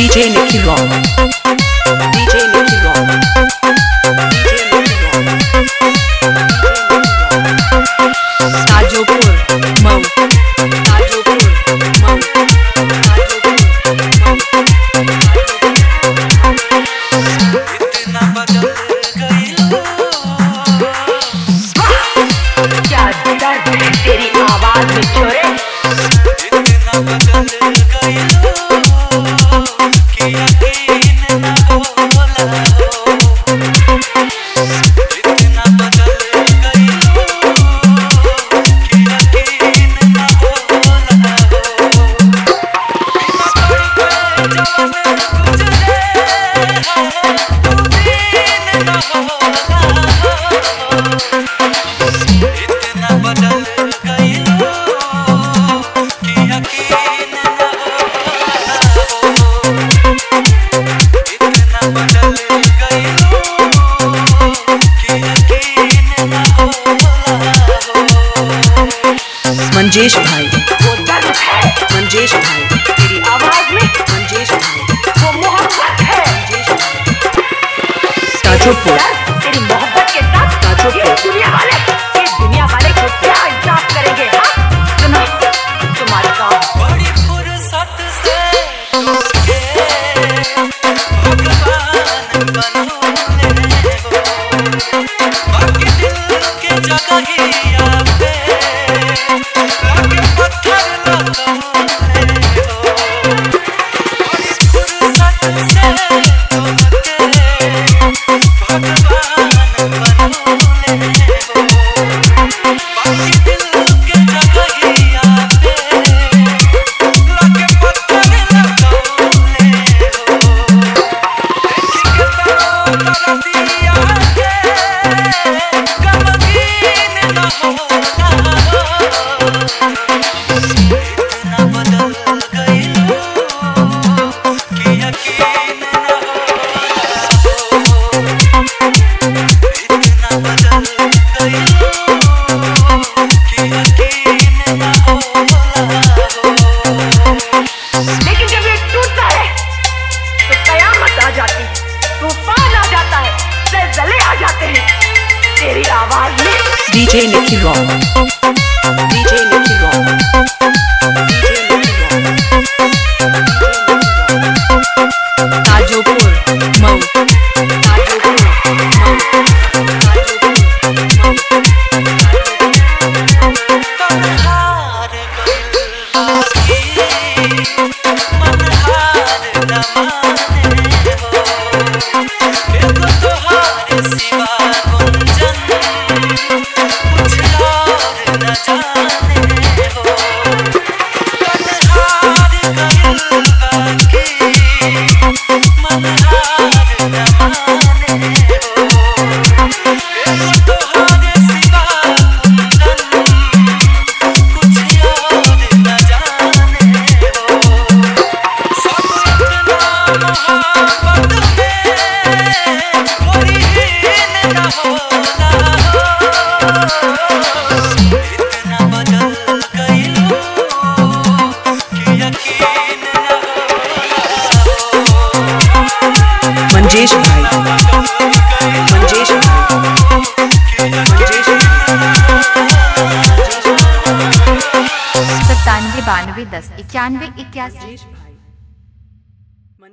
DJ Nicky Rock. DJ Nicky Rock. DJ Nicky Rock. Tajopur, Mau. Tajopur, Mau. इतना बदल गई हो क्या दर्द है तेरी आवाज में छोरे। इतना बदल गई हो कि यकीन न होला हो। इतना बदल गई हो कि यकीन न होला हो। बिना पढ़ के जवान गुजरे तू दीन न होला हो। इतना बदल गई हो कि यकीन न होला हो। इतना बदल गई हो कि यकीन न होला हो। मंजेश भाई, वो दर्द है मंजेश भाई, तेरी आवाज में, मंजेश भाई, वो मोहब्बत है। मंजेश भाई। ताजोपुर, दर्द तेरी मोहब्बत के साथ ताजोपुर। ये दुनिया वाले को क्या इंसाफ करेंगे। हाँ सुनो तुम्हारा काम बड़ी फुर्सत से तुझके भगवान बनोले हो। बाकी दिल के जगहिया पे लगे पत्थर लगोले हो। बड़ी फुर्सत से तुझके भगवान बनोले हो। बाकी दिल के जगहिया पे लगे पत्थर लगोले हो। देख के तो दर्दिया के गमगीन न होला हो। इतना बदल गई हो कि यकीन न होला हो। इतना बदल गई हो कि यकीन न होला हो। लेकिन जब ये टूटता है तो कयामत आ जाती, तूफान आ जाता है, ज़लज़ले आ जाते हैं। तेरी आवाज में DJ Nicky Rock. DJ Nicky Rock. DJ Nicky Rock. Tajopur, Mau. Tajopur, Mau. Mahnar गइल बाकी मनहार न माने हो। एगो तोहार सिवा गुंजन कुछ और न जाने हो। मनहार गइल बाकी मनहार न माने हो। एगो तोहार सिवा गुंजन कुछ और न जाने हो। सब इतना मोहब्बत में कोई हीन न होला हो। इतना बदल गई हो कि यकीन न होला हो। मंजेश भाई, मंजेश भाई, मंजेश भाई। 97 92 10 91 81।